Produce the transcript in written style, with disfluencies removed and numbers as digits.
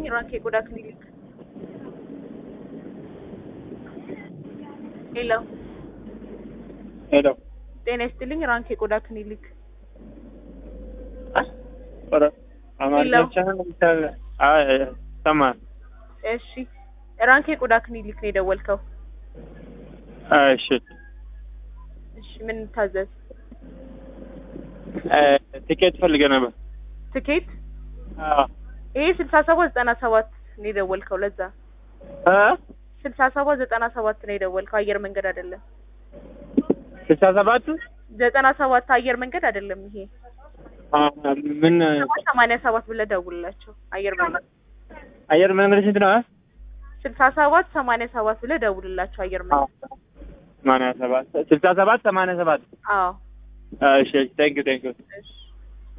ይስጥልኝ ራንክ የቆዳ ክሊኒክ ሄሎ ሄሎ ጤና ይስጥልኝ ራንክ የቆዳ ክሊኒክ ኧረ አማርኛ ሰማን እሺ ራንክ የቆዳ ክሊኒክ ነው የደወልከው እሺ ምን ታዘዝ ቲኬት ፈልገህ ነበር ቲኬት አዎ ይሄ 6797 ነው የደወልከው ለዛ 6797 ነው የደወልከው አየር መንገድ አይደለም 67 97 አየር መንገድ አይደለም ይሄ ምን 87 ብለህ ደውልላቸው አየር መንገድ ስንት ነው 6787 ብለህ ደውልላቸው አየር መንገድ 87 67 87 አዎ እሺ ቴንክ ዩ